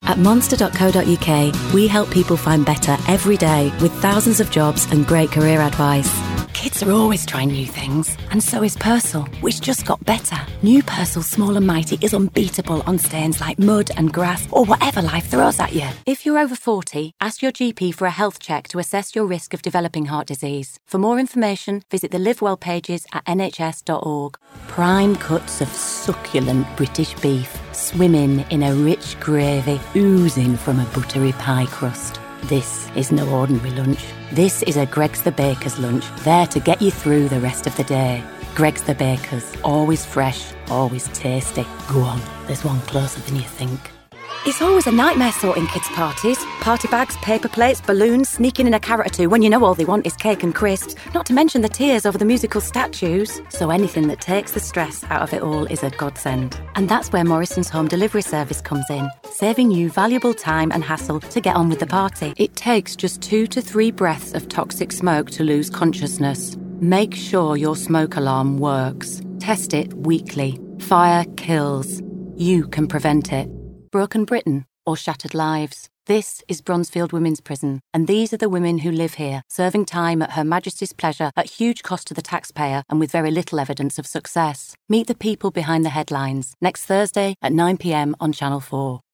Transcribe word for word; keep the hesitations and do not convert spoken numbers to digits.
At monster dot co dot uk, we help people find better every day with thousands of jobs and great career advice. Kids are always trying new things, and so is Persil, which just got better. New Persil Small and Mighty is unbeatable on stains like mud and grass or whatever life throws at you. If you're over forty, ask your G P for a health check to assess your risk of developing heart disease. For more information, visit the Live Well pages at n h s dot org. Prime cuts of succulent British beef, swimming in a rich gravy, oozing from a buttery pie crust. This is no ordinary lunch. This is a Greggs the Baker's lunch, there to get you through the rest of the day. Greggs the Baker's, always fresh, always tasty. Go on, there's one closer than you think. It's always a nightmare sorting kids' parties. Party bags, paper plates, balloons, sneaking in a carrot or two when you know all they want is cake and crisps, not to mention the tears over the musical statues. So anything that takes the stress out of it all is a godsend. And that's where Morrison's home delivery service comes in, saving you valuable time and hassle to get on with the party. It takes just two to three breaths of toxic smoke to lose consciousness. Make sure your smoke alarm works. Test it weekly. Fire kills. You can prevent it. Broken Britain or shattered lives. This is Bronzefield Women's Prison, and these are the women who live here, serving time at Her Majesty's pleasure at huge cost to the taxpayer and with very little evidence of success. Meet the people behind the headlines next Thursday at nine p m on Channel four.